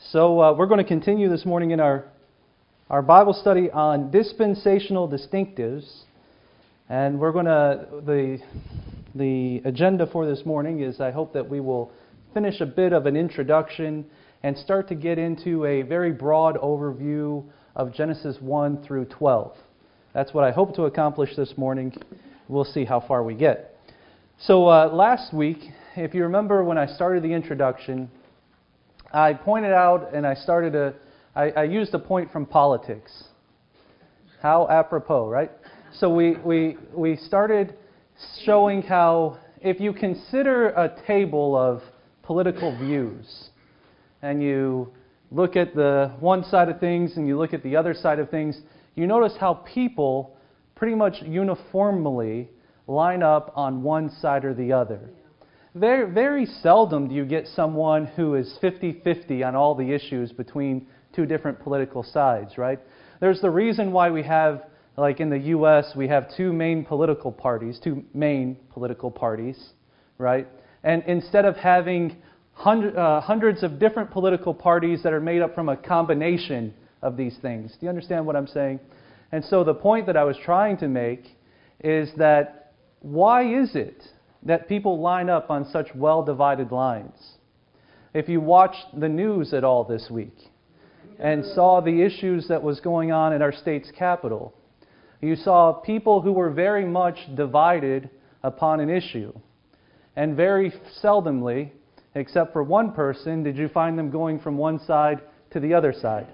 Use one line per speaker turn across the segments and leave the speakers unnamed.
So we're going to continue this morning in our Bible study on dispensational distinctives. And we're going to, the agenda for this morning is I hope that we will finish a bit of an introduction and start to get into a very broad overview of Genesis 1 through 12. That's what I hope to accomplish this morning. We'll see how far we get. So last week, if you remember when I started the introduction, I pointed out and I used a point from politics. How apropos, right? So we started showing how if you consider a table of political views and you look at the one side of things and you look at the other side of things, you notice how people pretty much uniformly line up on one side or the other. Very, very seldom do you get someone who is 50-50 on all the issues between two different political sides, right? There's the reason why we have, like in the U.S., we have two main political parties, right? And instead of having hundreds of different political parties that are made up from a combination of these things. Do you understand what I'm saying? And so the point that I was trying to make is that why is it that people line up on such well-divided lines? If you watched the news at all this week and saw the issues that was going on in our state's capital, you saw people who were very much divided upon an issue. And very seldomly, except for one person, did you find them going from one side to the other side.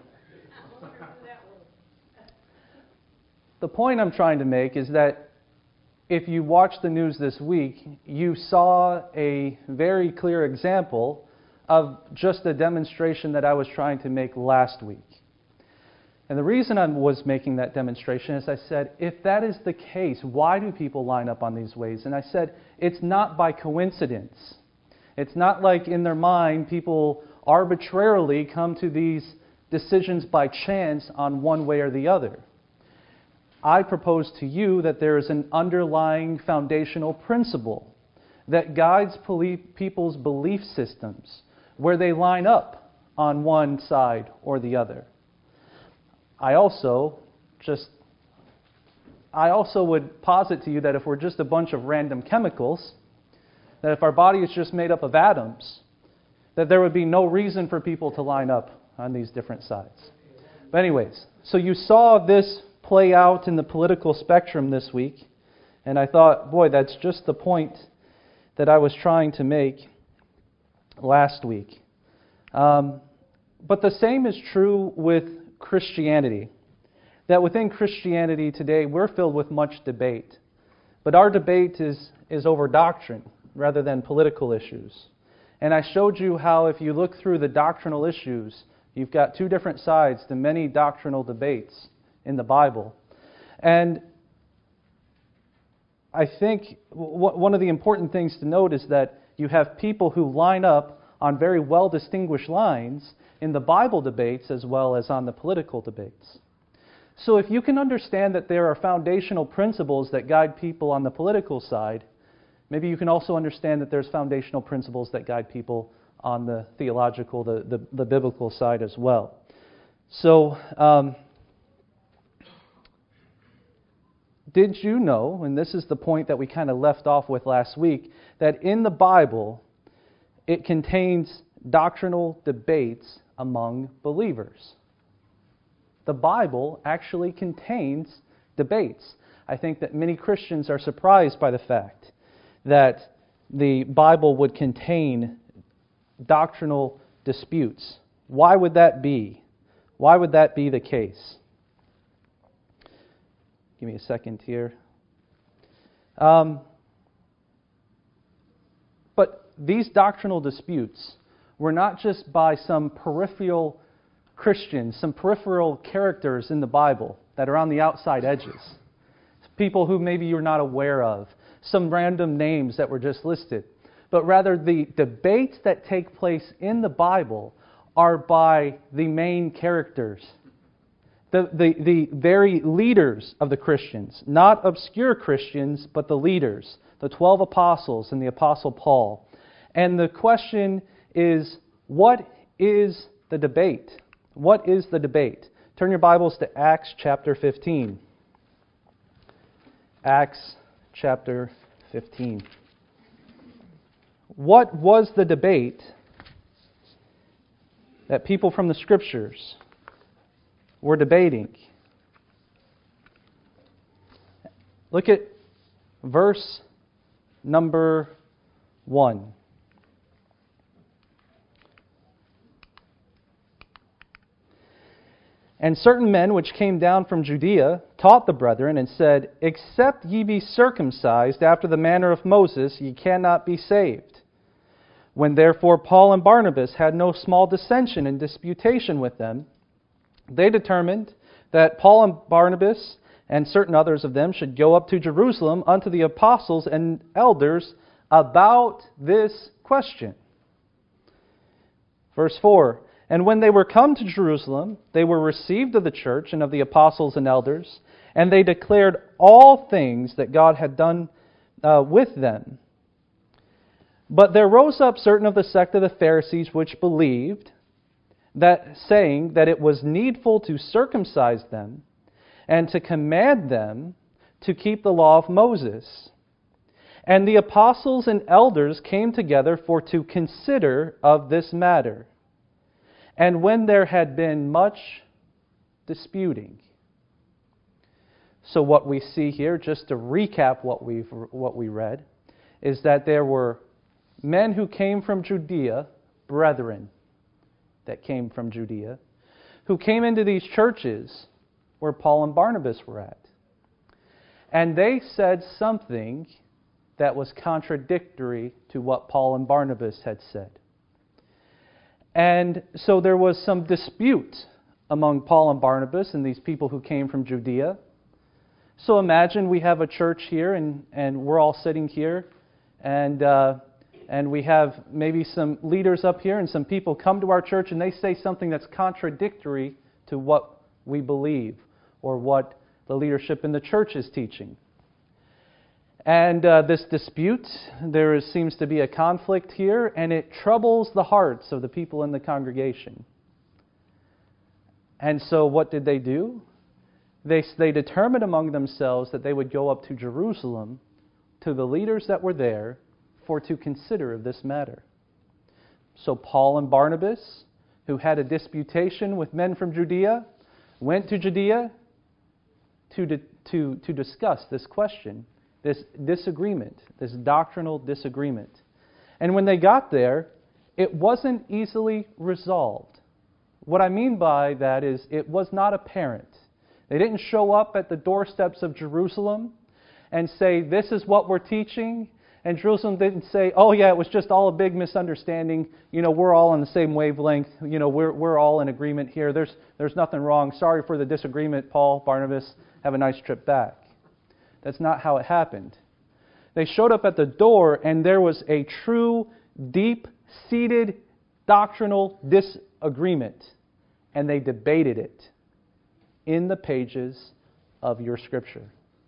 The point I'm trying to make is that if you watched the news this week, you saw a very clear example of just a demonstration that I was trying to make last week. And the reason I was making that demonstration is I said, if that is the case, why do people line up on these ways? And I said, it's not by coincidence. It's not like in their mind people arbitrarily come to these decisions by chance on one way or the other. I propose to you that there is an underlying foundational principle that guides people's belief systems where they line up on one side or the other. I also would posit to you that if we're just a bunch of random chemicals, that if our body is just made up of atoms, that there would be no reason for people to line up on these different sides. But anyways, so you saw this play out in the political spectrum this week, and I thought, boy, that's just the point that I was trying to make last week. But the same is true with Christianity. That within Christianity today, we're filled with much debate. But our debate is over doctrine rather than political issues. And I showed you how if you look through the doctrinal issues, you've got two different sides to many doctrinal debates in the Bible. And I think one of the important things to note is that you have people who line up on very well-distinguished lines in the Bible debates as well as on the political debates. So if you can understand that there are foundational principles that guide people on the political side, maybe you can also understand that there's foundational principles that guide people on the theological, the biblical side as well. So, did you know, and this is the point that we kind of left off with last week, that in the Bible, it contains doctrinal debates among believers? The Bible actually contains debates. I think that many Christians are surprised by the fact that the Bible would contain doctrinal disputes. Why would that be? Why would that be the case? Give me a second here. But these doctrinal disputes were not just by some peripheral Christians, some peripheral characters in the Bible that are on the outside edges. People who maybe you're not aware of. Some random names that were just listed. But rather the debates that take place in the Bible are by the main characters. The very leaders of the Christians. Not obscure Christians, but the leaders. The 12 apostles and the Apostle Paul. And the question is, what is the debate? What is the debate? Turn your Bibles to Acts chapter 15. Acts chapter 15. What was the debate that people from the Scriptures were debating? Look at verse number 1. And certain men which came down from Judea taught the brethren and said, Except ye be circumcised after the manner of Moses, ye cannot be saved. When therefore Paul and Barnabas had no small dissension and disputation with them, they determined that Paul and Barnabas and certain others of them should go up to Jerusalem unto the apostles and elders about this question. Verse 4, And when they were come to Jerusalem, they were received of the church and of the apostles and elders, and they declared all things that God had done with them. But there rose up certain of the sect of the Pharisees which believed, that saying that it was needful to circumcise them, and to command them to keep the law of Moses. And the apostles and elders came together for to consider of this matter. And when there had been much disputing. So what we see here, just to recap what we read, is that there were men who came from Judea, brethren that came from Judea, who came into these churches where Paul and Barnabas were at. And they said something that was contradictory to what Paul and Barnabas had said. And so there was some dispute among Paul and Barnabas and these people who came from Judea. So imagine we have a church here and we're all sitting here and we have maybe some leaders up here and some people come to our church and they say something that's contradictory to what we believe or what the leadership in the church is teaching. And this dispute, there seems to be a conflict here, and it troubles the hearts of the people in the congregation. And so what did they do? They determined among themselves that they would go up to Jerusalem to the leaders that were there for to consider of this matter. So Paul and Barnabas, who had a disputation with men from Judea, went to Judea to discuss this question, this disagreement, this doctrinal disagreement. And when they got there, it wasn't easily resolved. What I mean by that is it was not apparent. They didn't show up at the doorsteps of Jerusalem and say, this is what we're teaching. And Jerusalem didn't say, oh yeah, it was just all a big misunderstanding. We're all on the same wavelength. We're all in agreement here. There's nothing wrong. Sorry for the disagreement, Paul, Barnabas. Have a nice trip back. That's not how it happened. They showed up at the door and there was a true, deep-seated doctrinal disagreement. And they debated it in the pages of your Scripture.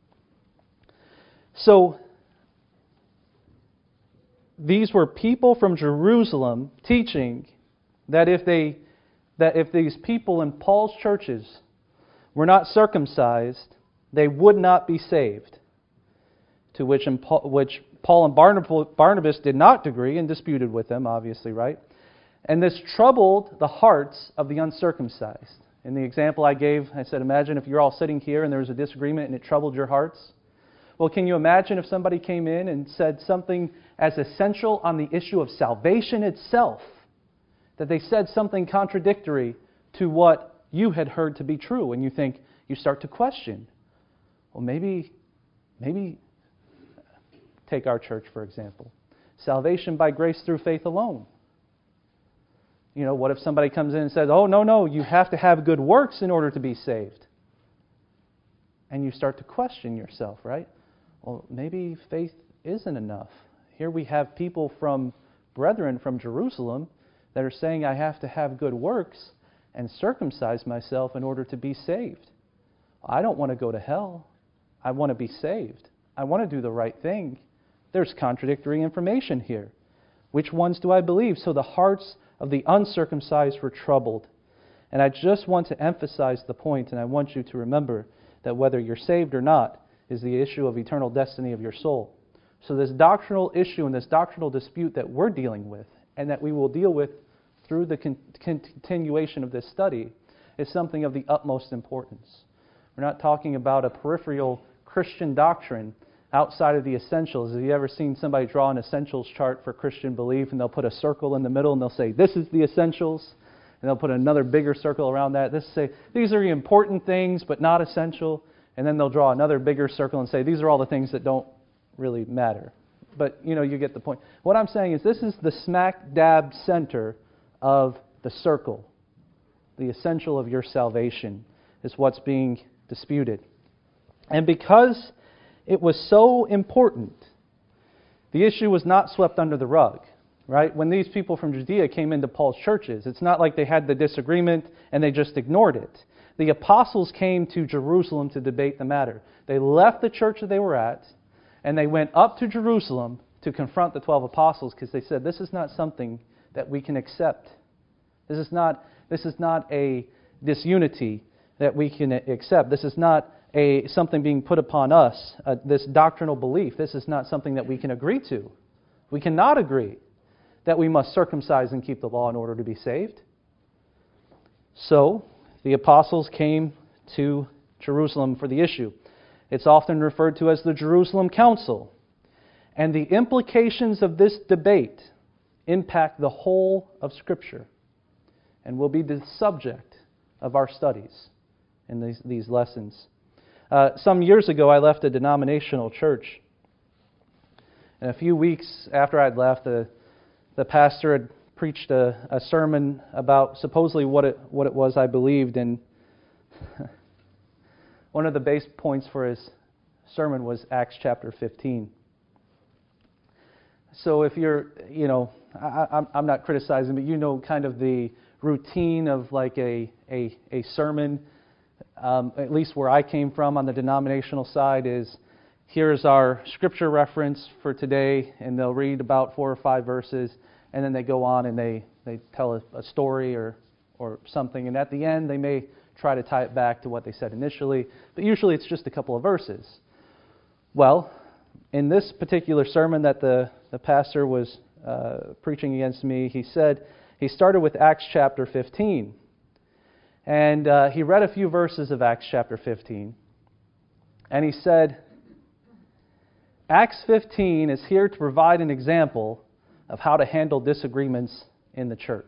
So, these were people from Jerusalem teaching that if these people in Paul's churches were not circumcised, they would not be saved. To which Paul and Barnabas did not agree and disputed with them, obviously, right? And this troubled the hearts of the uncircumcised. In the example I gave, I said, imagine if you're all sitting here and there was a disagreement and it troubled your hearts. Well, can you imagine if somebody came in and said something as essential on the issue of salvation itself, that they said something contradictory to what you had heard to be true, and you start to question. Well, maybe take our church, for example. Salvation by grace through faith alone. What if somebody comes in and says, oh, no, you have to have good works in order to be saved? And you start to question yourself, right? Well, maybe faith isn't enough. Here we have people brethren from Jerusalem that are saying I have to have good works and circumcise myself in order to be saved. I don't want to go to hell. I want to be saved. I want to do the right thing. There's contradictory information here. Which ones do I believe? So the hearts of the uncircumcised were troubled. And I just want to emphasize the point, and I want you to remember that whether you're saved or not is the issue of eternal destiny of your soul. So this doctrinal issue and this doctrinal dispute that we're dealing with, and that we will deal with through the continuation of this study, is something of the utmost importance. We're not talking about a peripheral Christian doctrine outside of the essentials. Have you ever seen somebody draw an essentials chart for Christian belief, and they'll put a circle in the middle and they'll say, this is the essentials, and they'll put another bigger circle around that. This say, these are the important things but not essential, and then they'll draw another bigger circle and say, these are all the things that don't really matter. But, you get the point. What I'm saying is this is the smack dab center of the circle. The essential of your salvation is what's being disputed. And because it was so important, the issue was not swept under the rug, right? When these people from Judea came into Paul's churches, it's not like they had the disagreement and they just ignored it. The apostles came to Jerusalem to debate the matter. They left the church that they were at, and they went up to Jerusalem to confront the 12 apostles because they said, this is not something that we can accept. This is not a disunity that we can accept. This is not something being put upon us, this doctrinal belief. This is not something that we can agree to. We cannot agree that we must circumcise and keep the law in order to be saved. So, the apostles came to Jerusalem for the issue. It's often referred to as the Jerusalem Council. And the implications of this debate impact the whole of Scripture and will be the subject of our studies in these lessons. Some years ago, I left a denominational church. And a few weeks after I'd left, the pastor had preached a sermon about supposedly what it was I believed. And one of the base points for his sermon was Acts chapter 15. So if you're, I'm not criticizing, but kind of the routine of like a sermon, at least where I came from on the denominational side, is here's our scripture reference for today, and they'll read about 4 or 5 verses, and then they go on and they tell a story or something, and at the end they may try to tie it back to what they said initially, but usually it's just a couple of verses. Well, in this particular sermon that the pastor was preaching against me, he started with Acts chapter 15. And he read a few verses of Acts chapter 15. And he said, Acts 15 is here to provide an example of how to handle disagreements in the church.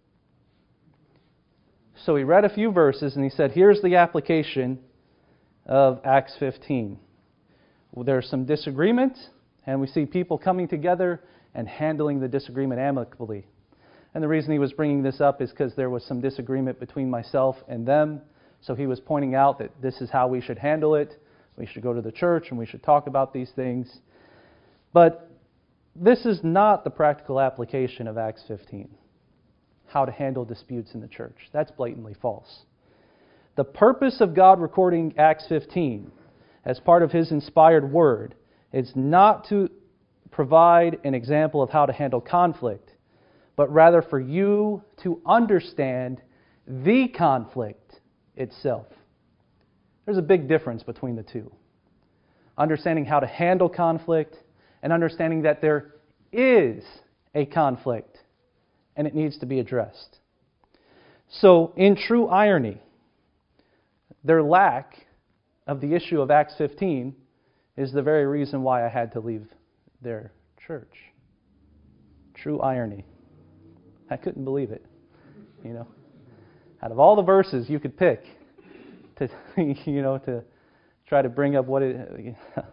So he read a few verses and he said, here's the application of Acts 15. Well, there's some disagreement, and we see people coming together and handling the disagreement amicably. And the reason he was bringing this up is because there was some disagreement between myself and them. So he was pointing out that this is how we should handle it. We should go to the church and we should talk about these things. But this is not the practical application of Acts 15. How to handle disputes in the church. That's blatantly false. The purpose of God recording Acts 15 as part of His inspired Word is not to provide an example of how to handle conflict, but rather for you to understand the conflict itself. There's a big difference between the two. Understanding how to handle conflict and understanding that there is a conflict and it needs to be addressed. So, in true irony, their lack of the issue of Acts 15 is the very reason why I had to leave their church. True irony. I couldn't believe it. Out of all the verses you could pick to, to try to bring up what it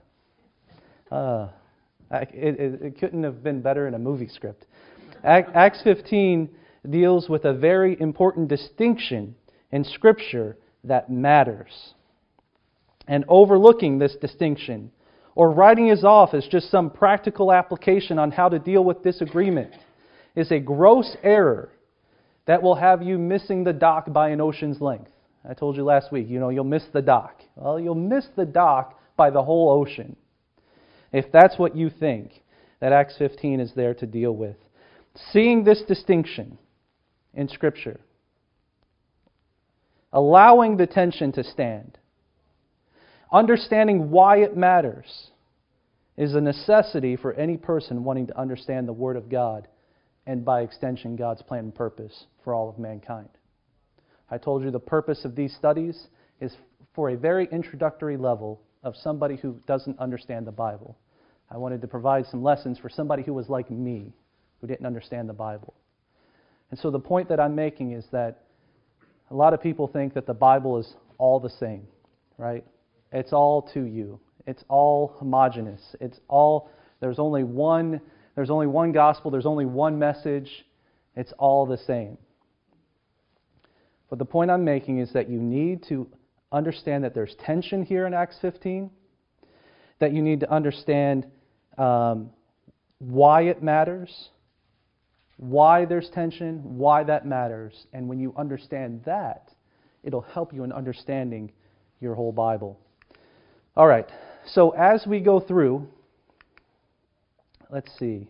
couldn't have been better in a movie script. Acts 15 deals with a very important distinction in Scripture that matters. And overlooking this distinction, or writing it off as just some practical application on how to deal with disagreement, is a gross error that will have you missing the dock by an ocean's length. I told you last week, you'll miss the dock. Well, you'll miss the dock by the whole ocean if that's what you think that Acts 15 is there to deal with. Seeing this distinction, in Scripture. Allowing the tension to stand. Understanding why it matters is a necessity for any person wanting to understand the Word of God and by extension God's plan and purpose for all of mankind. I told you the purpose of these studies is for a very introductory level of somebody who doesn't understand the Bible. I wanted to provide some lessons for somebody who was like me, who didn't understand the Bible. And so the point that I'm making is that a lot of people think that the Bible is all the same, right? It's all to you. It's all homogeneous. There's only one gospel, there's only one message. It's all the same. But the point I'm making is that you need to understand that there's tension here in Acts 15, that you need to understand why it matters, why there's tension, why that matters. And when you understand that, it'll help you in understanding your whole Bible. All right, so as we go through, let's see.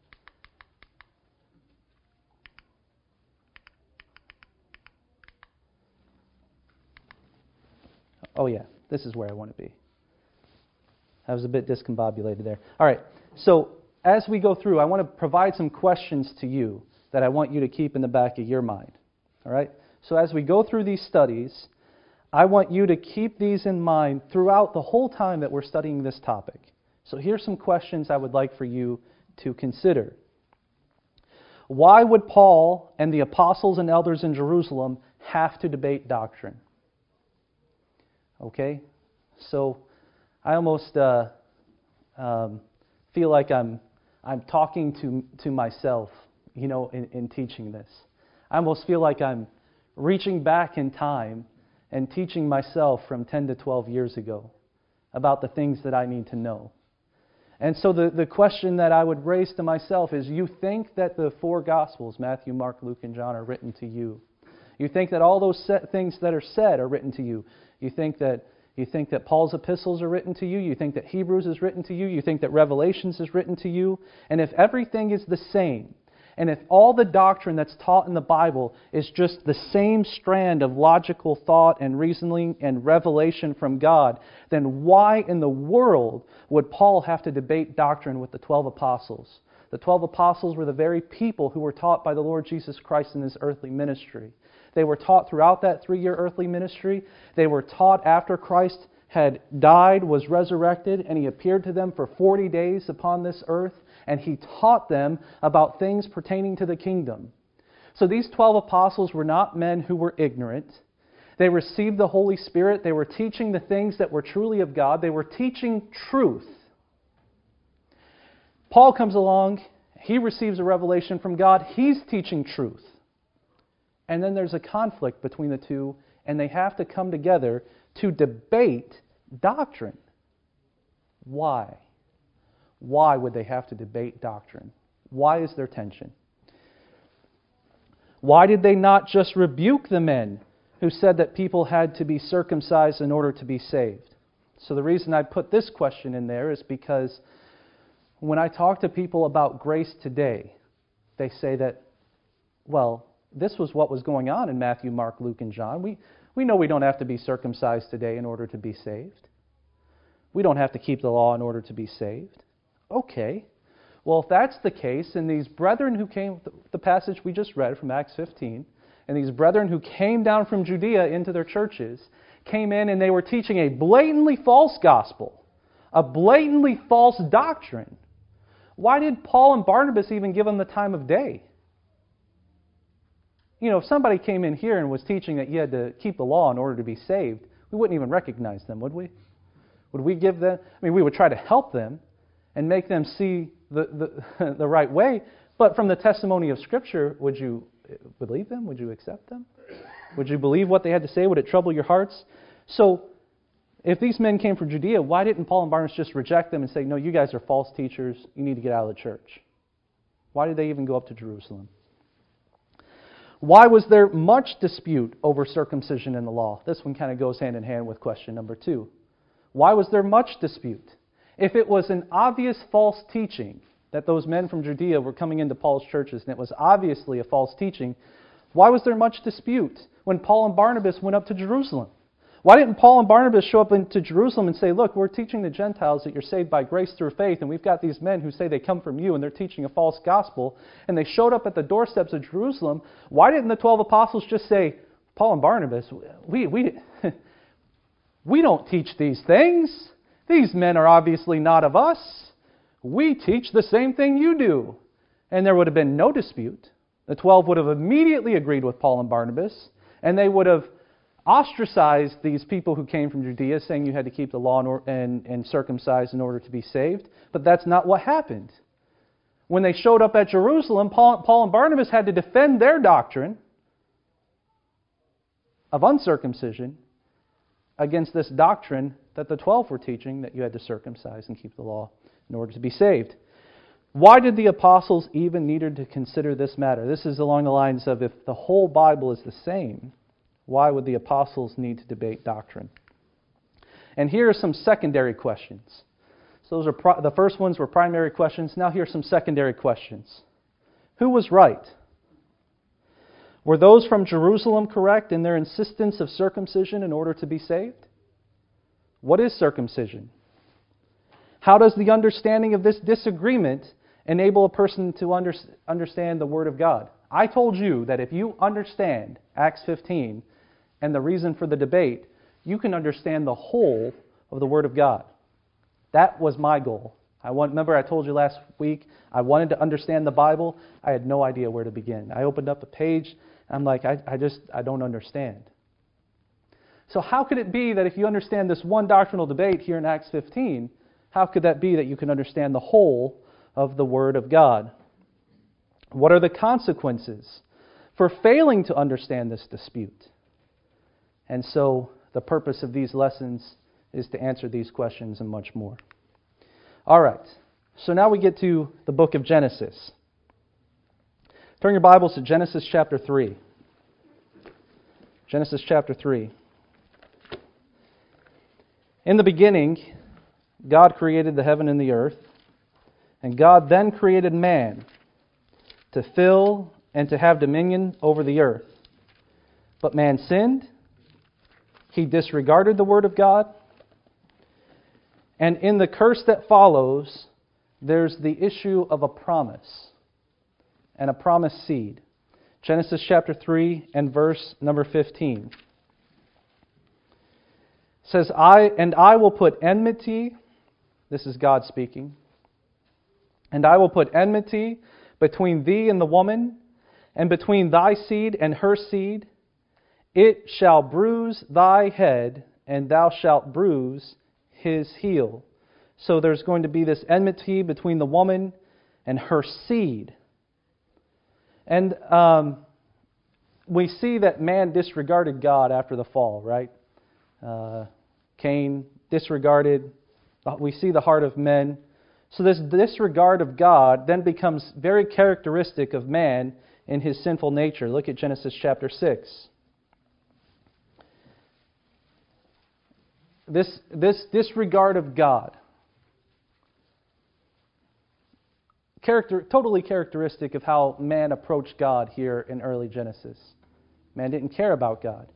Oh yeah, this is where I want to be. I was a bit discombobulated there. All right, so as we go through, I want to provide some questions to you that I want you to keep in the back of your mind. All right? So as we go through these studies, I want you to keep these in mind throughout the whole time that we're studying this topic. So here's some questions I would like for you to consider. Why would Paul and the apostles and elders in Jerusalem have to debate doctrine? Okay? So I almost feel like I'm talking to myself, in teaching this. I almost feel like I'm reaching back in time and teaching myself from 10 to 12 years ago about the things that I need to know. And so the question that I would raise to myself is, you think that the four Gospels, Matthew, Mark, Luke, and John, are written to you. You think that all those things that are said are written to you. You think that Paul's epistles are written to you. You think that Hebrews is written to you. You think that Revelations is written to you. And if everything is the same, and if all the doctrine that's taught in the Bible is just the same strand of logical thought and reasoning and revelation from God, then why in the world would Paul have to debate doctrine with the 12 apostles? The 12 apostles were the very people who were taught by the Lord Jesus Christ in His earthly ministry. They were taught throughout that 3-year earthly ministry. They were taught after Christ had died, was resurrected, and He appeared to them for 40 days upon this earth, and He taught them about things pertaining to the kingdom. So these 12 apostles were not men who were ignorant. They received the Holy Spirit. They were teaching the things that were truly of God. They were teaching truth. Paul comes along. He receives a revelation from God. He's teaching truth. And then there's a conflict between the two, and they have to come together to debate doctrine. Why? Why would they have to debate doctrine? Why is there tension? Why did they not just rebuke the men who said that people had to be circumcised in order to be saved? So the reason I put this question in there is because when I talk to people about grace today, they say that, well, this was what was going on in Matthew, Mark, Luke, and John. We know we don't have to be circumcised today in order to be saved. We don't have to keep the law in order to be saved. Okay. Well, if that's the case, and these brethren who came, the passage we just read from Acts 15, and these brethren who came down from Judea into their churches, came in and they were teaching a blatantly false gospel, a blatantly false doctrine. Why did Paul and Barnabas even give them the time of day? If somebody came in here and was teaching that you had to keep the law in order to be saved, we wouldn't even recognize them, would we? Would we give them? We would try to help them and make them see the right way. But from the testimony of Scripture, would you believe them? Would you accept them? Would you believe what they had to say? Would it trouble your hearts? So, if these men came from Judea, why didn't Paul and Barnabas just reject them and say, no, you guys are false teachers, you need to get out of the church? Why did they even go up to Jerusalem? Why was there much dispute over circumcision in the law? This one kind of goes hand in hand with question number 2. Why was there much dispute? If it was an obvious false teaching that those men from Judea were coming into Paul's churches, and it was obviously a false teaching, Why was there much dispute when Paul and Barnabas went up to Jerusalem? Why didn't Paul and Barnabas show up into Jerusalem and say, look, we're teaching the Gentiles that you're saved by grace through faith, and we've got these men who say they come from you, and they're teaching a false gospel, and they showed up at the doorsteps of Jerusalem. Why didn't the 12 apostles just say, Paul and Barnabas, we don't teach these things. These men are obviously not of us. We teach the same thing you do. And there would have been no dispute. The 12 would have immediately agreed with Paul and Barnabas, and they would have ostracized these people who came from Judea, saying you had to keep the law and circumcise in order to be saved. But that's not what happened. When they showed up at Jerusalem, Paul and Barnabas had to defend their doctrine of uncircumcision against this doctrine that the 12 were teaching, that you had to circumcise and keep the law in order to be saved. Why did the apostles even need to consider this matter? This is along the lines of, if the whole Bible is the same, why would the apostles need to debate doctrine? And here are some secondary questions. So those are the first ones were primary questions. Now here are some secondary questions. Who was right? Were those from Jerusalem correct in their insistence of circumcision in order to be saved? What is circumcision? How does the understanding of this disagreement enable a person to understand the Word of God? I told you that if you understand Acts 15 and the reason for the debate, you can understand the whole of the Word of God. That was my goal. Remember I told you last week, I wanted to understand the Bible. I had no idea where to begin. I opened up a page, I'm like, I don't understand. So how could it be that if you understand this one doctrinal debate here in Acts 15, how could that be that you can understand the whole of the Word of God? What are the consequences for failing to understand this dispute? And so the purpose of these lessons is to answer these questions and much more. All right, so now we get to the book of Genesis. Turn your Bibles to Genesis chapter 3. Genesis chapter 3. In the beginning, God created the heaven and the earth, and God then created man to fill and to have dominion over the earth. But man sinned. He disregarded the word of God. And in the curse that follows, there's the issue of a promise and a promised seed. Genesis chapter 3 and verse number 15. It says, I will put enmity, this is God speaking, and I will put enmity between thee and the woman, and between thy seed and her seed. It shall bruise thy head, and thou shalt bruise his heel. So there's going to be this enmity between the woman and her seed. And we see that man disregarded God after the fall, right? Cain disregarded. We see the heart of men. So this disregard of God then becomes very characteristic of man in his sinful nature. Look at Genesis chapter 6. This disregard of God, totally characteristic of how man approached God here in early Genesis. Man didn't care about God.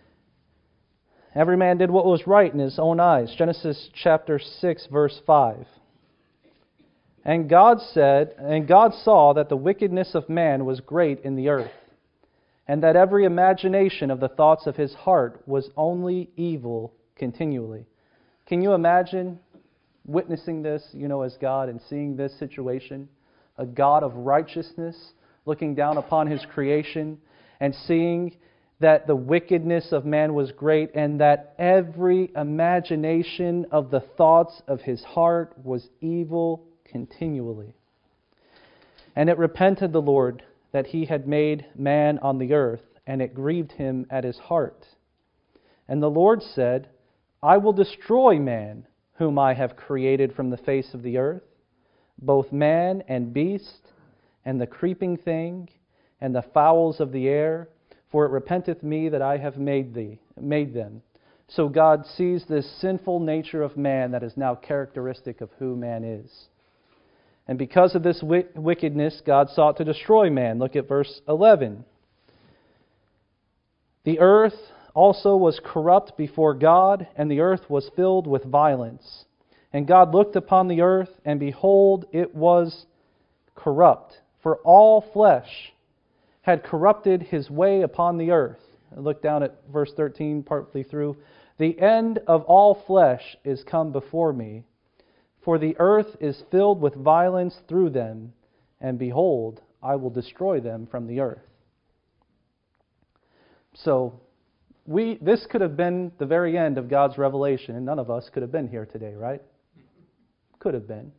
Every man did what was right in his own eyes. Genesis chapter 6, verse 5. And God saw that the wickedness of man was great in the earth, and that every imagination of the thoughts of his heart was only evil continually. Can you imagine witnessing this, as God, and seeing this situation? A God of righteousness looking down upon his creation and seeing that the wickedness of man was great, and that every imagination of the thoughts of his heart was evil continually. And it repented the Lord that he had made man on the earth, and it grieved him at his heart. And the Lord said, I will destroy man, whom I have created from the face of the earth, both man and beast, and the creeping thing, and the fowls of the air, for it repenteth me that I have made them. So God sees this sinful nature of man that is now characteristic of who man is. And because of this wickedness, God sought to destroy man. Look at verse 11. The earth also was corrupt before God, and the earth was filled with violence. And God looked upon the earth, and behold, it was corrupt, for all flesh had corrupted his way upon the earth. I look down at verse 13 partly through. The end of all flesh is come before me, for the earth is filled with violence through them, and behold, I will destroy them from the earth. So, this could have been the very end of God's revelation, and none of us could have been here today, right? Could have been.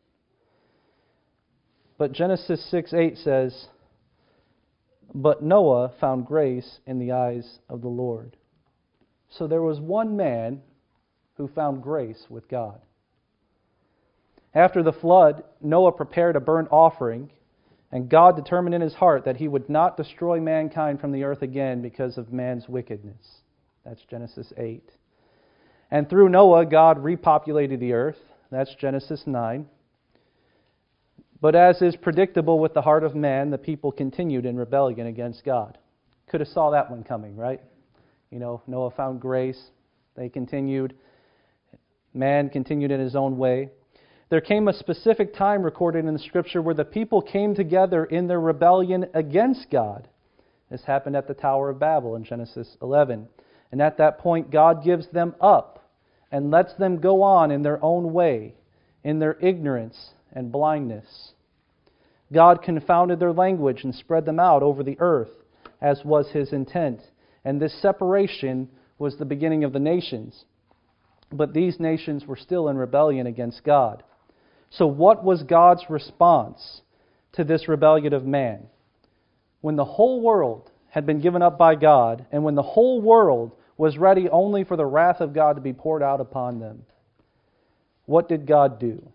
But Genesis 6:8 says, "But Noah found grace in the eyes of the Lord." So there was one man who found grace with God. After the flood, Noah prepared a burnt offering, and God determined in his heart that he would not destroy mankind from the earth again because of man's wickedness. That's Genesis 8. And through Noah, God repopulated the earth. That's Genesis 9. But as is predictable with the heart of man, the people continued in rebellion against God. Could have saw that one coming, right? Noah found grace. They continued. Man continued in his own way. There came a specific time recorded in the Scripture where the people came together in their rebellion against God. This happened at the Tower of Babel in Genesis 11. And at that point, God gives them up and lets them go on in their own way, in their ignorance and blindness. God confounded their language and spread them out over the earth, as was His intent. And this separation was the beginning of the nations. But these nations were still in rebellion against God. So what was God's response to this rebellion of man? When the whole world had been given up by God, and when the whole world was ready only for the wrath of God to be poured out upon them, what did God do?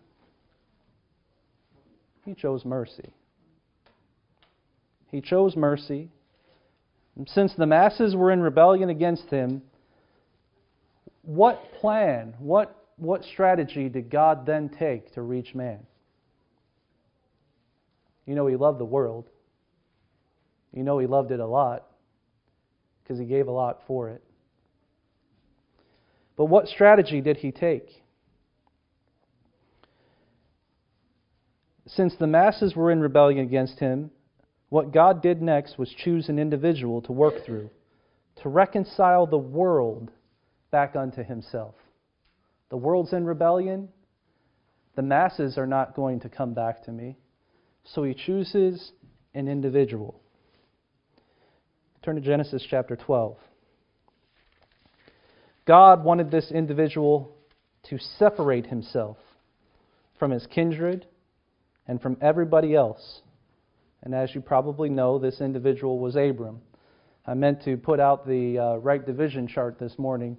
He chose mercy. He chose mercy. And since the masses were in rebellion against Him, what plan, what strategy did God then take to reach man? He loved the world. He loved it a lot because He gave a lot for it. But what strategy did He take? Since the masses were in rebellion against Him, what God did next was choose an individual to work through, to reconcile the world back unto Himself. The world's in rebellion. The masses are not going to come back to me. So He chooses an individual. Turn to Genesis chapter 12. God wanted this individual to separate Himself from His kindred and from everybody else. And as you probably know, this individual was Abram. I meant to put out the right division chart this morning,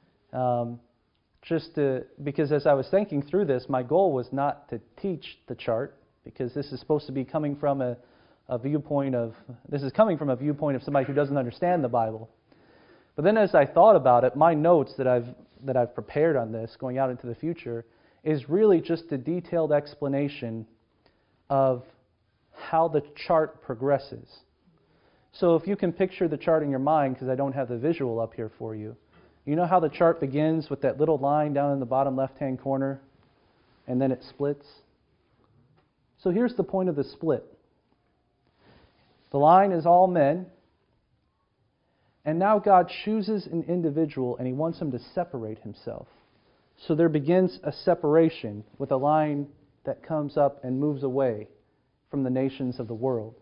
because as I was thinking through this, my goal was not to teach the chart, because this is supposed to be coming from a viewpoint of somebody who doesn't understand the Bible. But then as I thought about it, my notes that I've prepared on this going out into the future is really just a detailed explanation of how the chart progresses. So if you can picture the chart in your mind, because I don't have the visual up here for you, you know how the chart begins with that little line down in the bottom left-hand corner, and then it splits? So here's the point of the split. The line is all men, and now God chooses an individual, and He wants him to separate himself. So there begins a separation with a line that comes up and moves away from the nations of the world.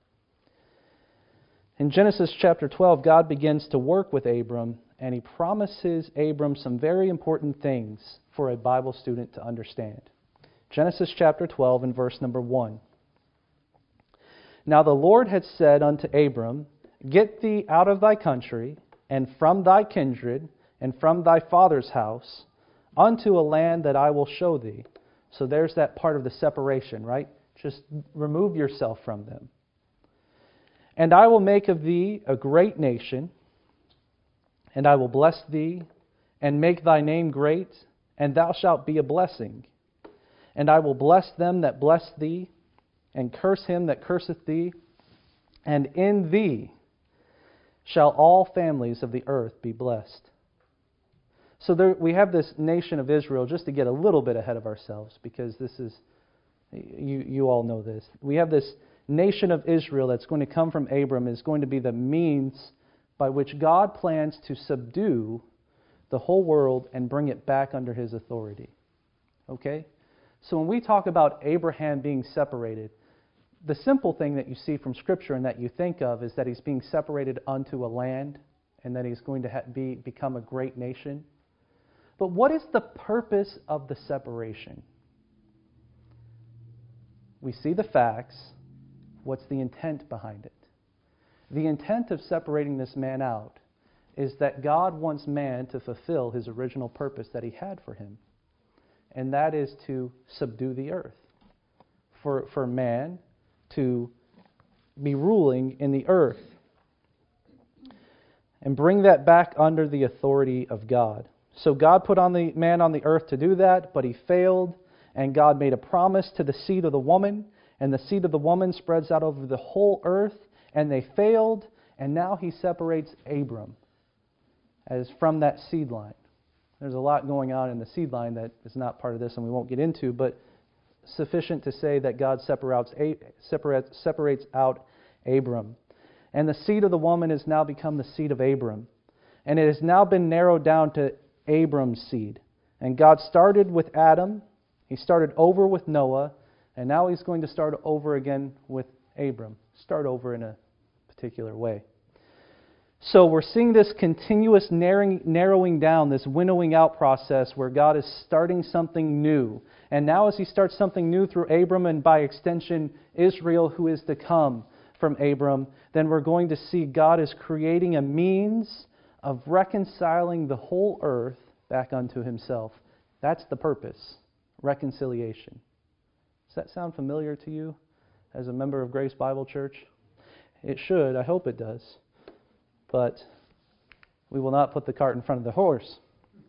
In Genesis chapter 12, God begins to work with Abram, and He promises Abram some very important things for a Bible student to understand. Genesis chapter 12 and verse number 1. Now the Lord had said unto Abram, Get thee out of thy country, and from thy kindred, and from thy father's house, unto a land that I will show thee. So there's that part of the separation, right? Just remove yourself from them. And I will make of thee a great nation, and I will bless thee, and make thy name great, and thou shalt be a blessing. And I will bless them that bless thee, and curse him that curseth thee, and in thee shall all families of the earth be blessed. So we have this nation of Israel, just to get a little bit ahead of ourselves, because this is, you all know this. We have this nation of Israel that's going to come from Abram, is going to be the means by which God plans to subdue the whole world and bring it back under His authority. Okay? So when we talk about Abraham being separated, the simple thing that you see from Scripture and that you think of is that he's being separated unto a land and that he's going to become a great nation. But what is the purpose of the separation? We see the facts. What's the intent behind it? The intent of separating this man out is that God wants man to fulfill His original purpose that He had for him. And that is to subdue the earth. For man to be ruling in the earth. And bring that back under the authority of God. So God put on the man on the earth to do that, but he failed. And God made a promise to the seed of the woman. And the seed of the woman spreads out over the whole earth. And they failed. And now He separates Abram as from that seed line. There's a lot going on in the seed line that is not part of this and we won't get into, but sufficient to say that God separates out Abram. And the seed of the woman has now become the seed of Abram. And it has now been narrowed down to Abram's seed. And God started with Adam. He started over with Noah. And now He's going to start over again with Abram. Start over in a particular way. So we're seeing this continuous narrowing down, this winnowing out process where God is starting something new. And now as He starts something new through Abram and by extension Israel who is to come from Abram, then we're going to see God is creating a means of reconciling the whole earth back unto Himself. That's the purpose, reconciliation. Does that sound familiar to you as a member of Grace Bible Church? It should. I hope it does. But we will not put the cart in front of the horse.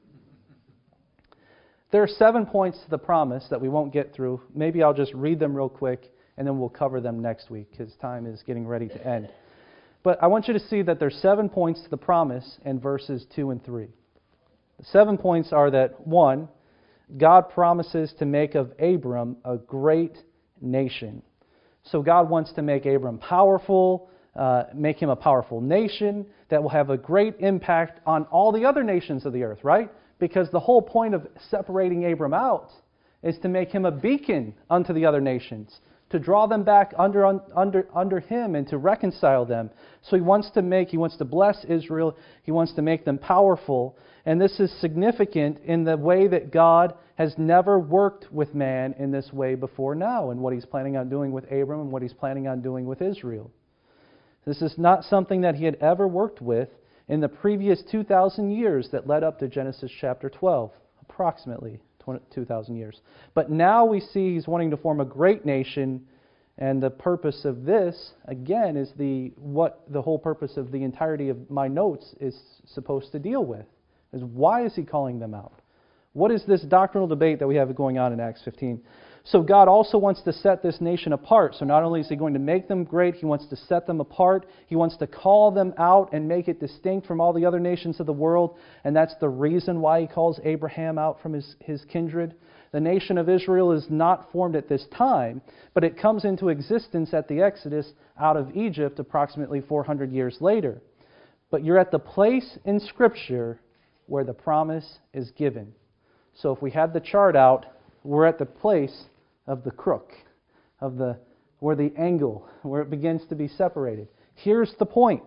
There are 7 points to the promise that we won't get through. Maybe I'll just read them real quick, and then we'll cover them next week, because time is getting ready to end. But I want you to see that there's 7 points to the promise in verses 2 and 3. The 7 points are that, 1, God promises to make of Abram a great nation. So God wants to make Abram powerful, make him a powerful nation that will have a great impact on all the other nations of the earth, right? Because the whole point of separating Abram out is to make him a beacon unto the other nations, to draw them back under him and to reconcile them. So he wants to bless Israel, he wants to make them powerful. And this is significant in the way that God has never worked with man in this way before now, and what He's planning on doing with Abram and what He's planning on doing with Israel. This is not something that He had ever worked with in the previous 2,000 years that led up to Genesis chapter 12, approximately 2,000 years. But now we see He's wanting to form a great nation, and the purpose of this, again, is what the whole purpose of the entirety of my notes is supposed to deal with. Is why is He calling them out? What is this doctrinal debate that we have going on in Acts 15? So God also wants to set this nation apart. So not only is He going to make them great, He wants to set them apart. He wants to call them out and make it distinct from all the other nations of the world. And that's the reason why He calls Abraham out from his kindred. The nation of Israel is not formed at this time, but it comes into existence at the Exodus out of Egypt approximately 400 years later. But you're at the place in Scripture where the promise is given. So if we had the chart out, we're at the place of the crook, where the angle, where it begins to be separated. Here's the point.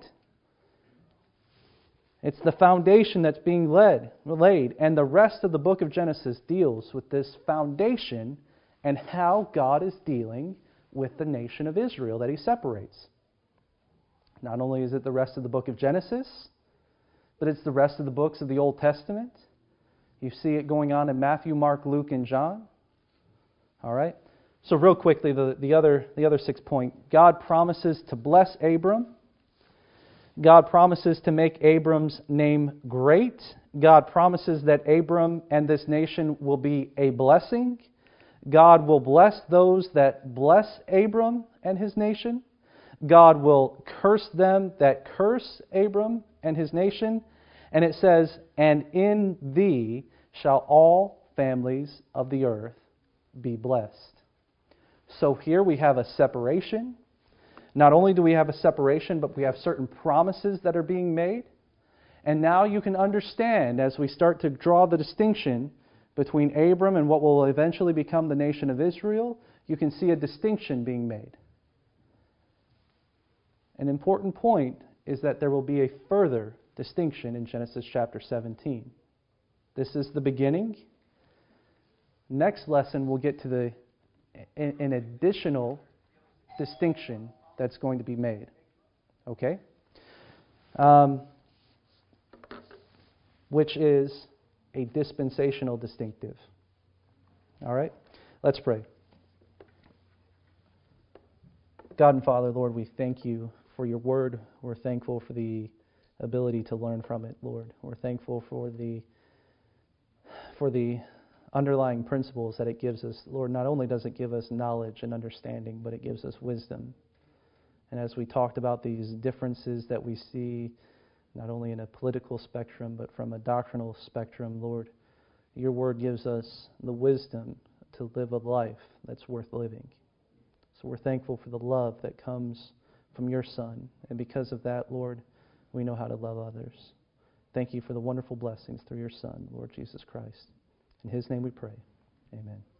It's the foundation that's being laid, and the rest of the book of Genesis deals with this foundation and how God is dealing with the nation of Israel that He separates. Not only is it the rest of the book of Genesis, but it's the rest of the books of the Old Testament. You see it going on in Matthew, Mark, Luke, and John. All right? So real quickly, the other 6 points. God promises to bless Abram. God promises to make Abram's name great. God promises that Abram and this nation will be a blessing. God will bless those that bless Abram and his nation. God will curse them that curse Abram and his nation. And it says, and in thee shall all families of the earth be blessed. So here we have a separation. Not only do we have a separation, but we have certain promises that are being made. And now you can understand, as we start to draw the distinction between Abram and what will eventually become the nation of Israel, you can see a distinction being made. An important point is that there will be a further distinction in Genesis chapter 17. This is the beginning. Next lesson, we'll get to an additional distinction that's going to be made. Okay? Which is a dispensational distinctive. All right? Let's pray. God and Father, Lord, we thank you for your word. We're thankful for the ability to learn from it, Lord. We're thankful for the underlying principles that it gives us. Lord, not only does it give us knowledge and understanding, but it gives us wisdom. And as we talked about these differences that we see, not only in a political spectrum, but from a doctrinal spectrum, Lord, your word gives us the wisdom to live a life that's worth living. So we're thankful for the love that comes from your Son. And because of that, Lord, we know how to love others. Thank you for the wonderful blessings through your Son, Lord Jesus Christ. In his name we pray. Amen.